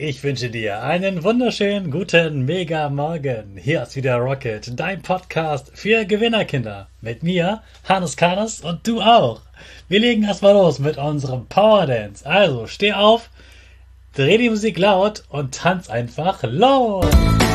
Ich wünsche dir einen wunderschönen guten Mega-Morgen. Hier ist wieder Rocket, dein Podcast für Gewinnerkinder. Mit mir, Hannes Karnes, und du auch. Wir legen erstmal los mit unserem Power Dance. Also steh auf, dreh die Musik laut und tanz einfach los.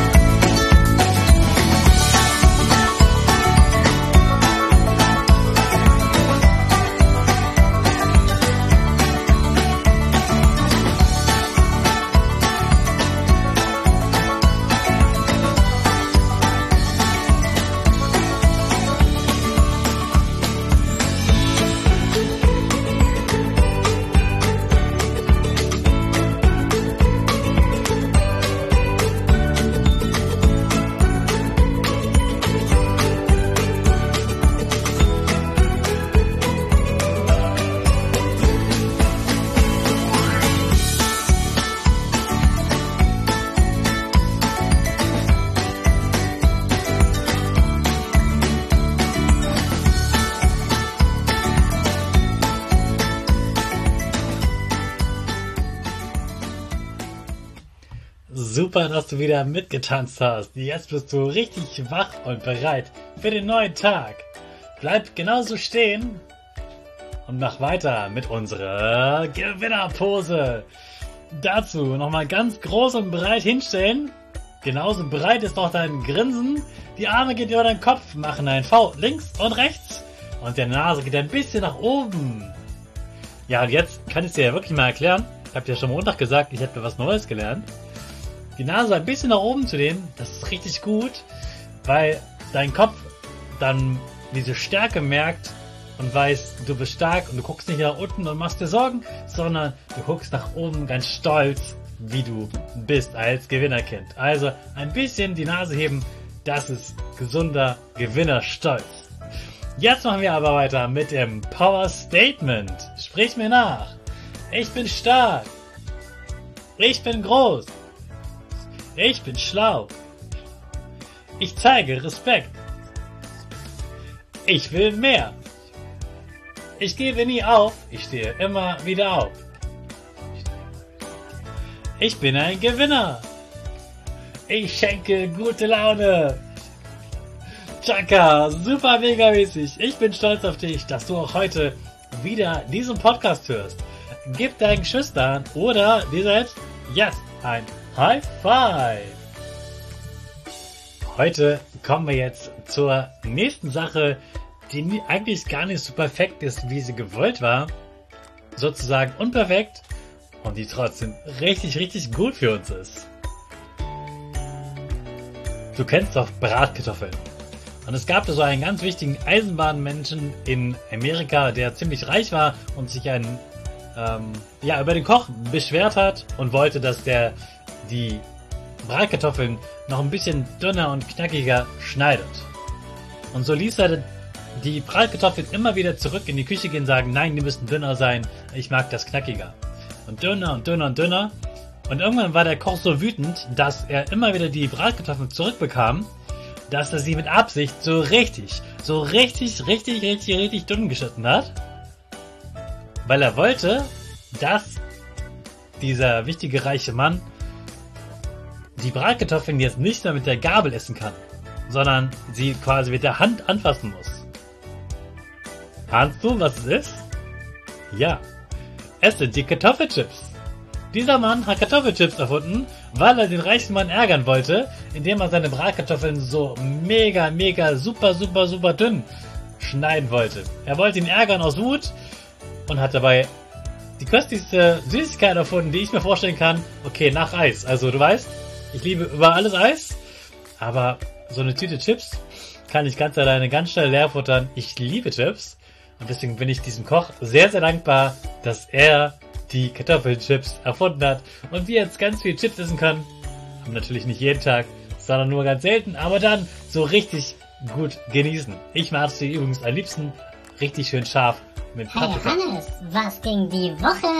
Super, dass du wieder mitgetanzt hast. Jetzt bist du richtig wach und bereit für den neuen Tag. Bleib genauso stehen und mach weiter mit unserer Gewinnerpose. Dazu nochmal ganz groß und breit hinstellen. Genauso breit ist auch dein Grinsen. Die Arme gehen über deinen Kopf, machen ein V links und rechts. Und der Nase geht ein bisschen nach oben. Ja, und jetzt kann ich es dir ja wirklich mal erklären. Ich habe dir schon Montag gesagt, ich habe was Neues gelernt. Die Nase ein bisschen nach oben zu dehnen, das ist richtig gut, weil dein Kopf dann diese Stärke merkt und weiß, du bist stark und du guckst nicht nach unten und machst dir Sorgen, sondern du guckst nach oben ganz stolz, wie du bist als Gewinnerkind. Also ein bisschen die Nase heben, das ist gesunder Gewinnerstolz. Jetzt machen wir aber weiter mit dem Power Statement. Sprich mir nach. Ich bin stark. Ich bin groß. Ich bin schlau. Ich zeige Respekt. Ich will mehr. Ich gebe nie auf. Ich stehe immer wieder auf. Ich bin ein Gewinner. Ich schenke gute Laune. Chaka, super mega mäßig. Ich bin stolz auf dich, dass du auch heute wieder diesen Podcast hörst. Gib deinen Geschwistern oder dir selbst jetzt ein High Five! Heute kommen wir jetzt zur nächsten Sache, die eigentlich gar nicht so perfekt ist, wie sie gewollt war. Sozusagen unperfekt und die trotzdem richtig, richtig gut für uns ist. Du kennst doch Bratkartoffeln. Und es gab da so einen ganz wichtigen Eisenbahnmenschen in Amerika, der ziemlich reich war und sich über den Koch beschwert hat und wollte, dass der die Bratkartoffeln noch ein bisschen dünner und knackiger schneidet. Und so ließ er die Bratkartoffeln immer wieder zurück in die Küche gehen und sagen, nein, die müssen dünner sein, ich mag das knackiger. Und dünner und dünner und dünner. Und irgendwann war der Koch so wütend, dass er immer wieder die Bratkartoffeln zurückbekam, dass er sie mit Absicht so richtig dünn geschnitten hat. Weil er wollte, dass dieser wichtige reiche Mann die Bratkartoffeln jetzt nicht mehr mit der Gabel essen kann, sondern sie quasi mit der Hand anfassen muss. Ahnst du, was es ist? Ja, es sind die Kartoffelchips. Dieser Mann hat Kartoffelchips erfunden, weil er den reichen Mann ärgern wollte, indem er seine Bratkartoffeln so mega super dünn schneiden wollte. Er wollte ihn ärgern aus Wut und hat dabei die köstlichste Süßigkeit erfunden, die ich mir vorstellen kann. Okay, nach Eis. Also du weißt, ich liebe über alles Eis, aber so eine Tüte Chips kann ich ganz alleine ganz schnell leer futtern. Ich liebe Chips und deswegen bin ich diesem Koch sehr, sehr dankbar, dass er die Kartoffelchips erfunden hat und wir jetzt ganz viel Chips essen können. Aber natürlich nicht jeden Tag, sondern nur ganz selten, aber dann so richtig gut genießen. Ich mag sie übrigens am liebsten richtig schön scharf mit Paprika. Hey Hannes, was ging die Woche?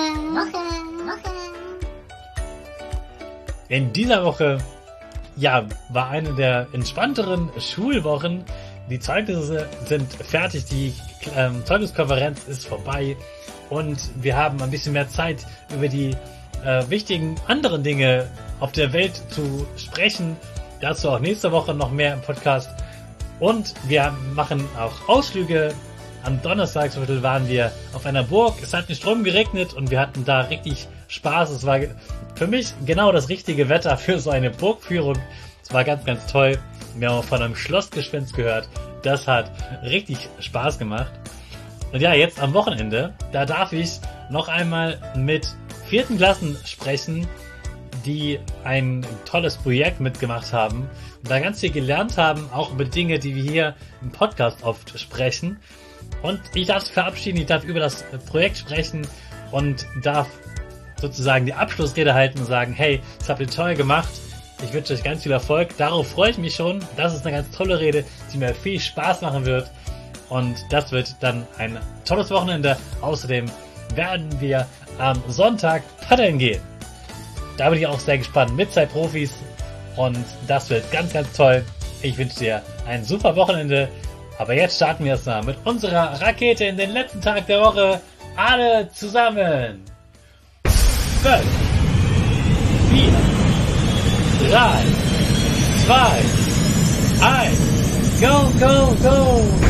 In dieser Woche, war eine der entspannteren Schulwochen. Die Zeugnisse sind fertig, die Zeugniskonferenz ist vorbei und wir haben ein bisschen mehr Zeit, über die wichtigen anderen Dinge auf der Welt zu sprechen. Dazu auch nächste Woche noch mehr im Podcast. Und wir machen auch Ausflüge. Am Donnerstag zum Beispiel waren wir auf einer Burg. Es hat nicht Strom geregnet und wir hatten da richtig Spaß. Es war für mich genau das richtige Wetter für so eine Burgführung. Es war ganz, ganz toll. Wir haben auch von einem Schlossgespenst gehört. Das hat richtig Spaß gemacht. Und ja, jetzt am Wochenende, da darf ich noch einmal mit 4. Klassen sprechen, die ein tolles Projekt mitgemacht haben und da ganz viel gelernt haben, auch über Dinge, die wir hier im Podcast oft sprechen. Und ich darf es verabschieden, ich darf über das Projekt sprechen und darf sozusagen die Abschlussrede halten und sagen, hey, das habt ihr toll gemacht, ich wünsche euch ganz viel Erfolg, darauf freue ich mich schon, das ist eine ganz tolle Rede, die mir viel Spaß machen wird und das wird dann ein tolles Wochenende. Außerdem werden wir am Sonntag paddeln gehen. Da bin ich auch sehr gespannt mit 2 Profis und das wird ganz, ganz toll. Ich wünsche dir ein super Wochenende. Aber jetzt starten wir erstmal mit unserer Rakete in den letzten Tag der Woche. Alle zusammen. 5, 4, 3, 2, 1. Go, go, go.